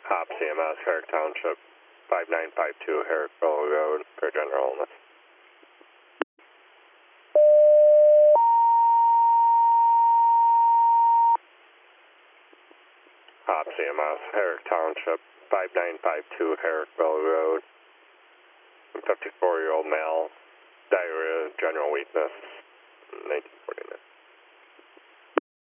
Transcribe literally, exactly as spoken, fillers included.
Hop C M S, Herrick Township, five nine five two Herrickville Road for general illness. Hop C M S, Herrick Township, five nine five two Herrickville Road. fifty-four-year-old male, diarrhea, general weakness, nineteen forty-nine.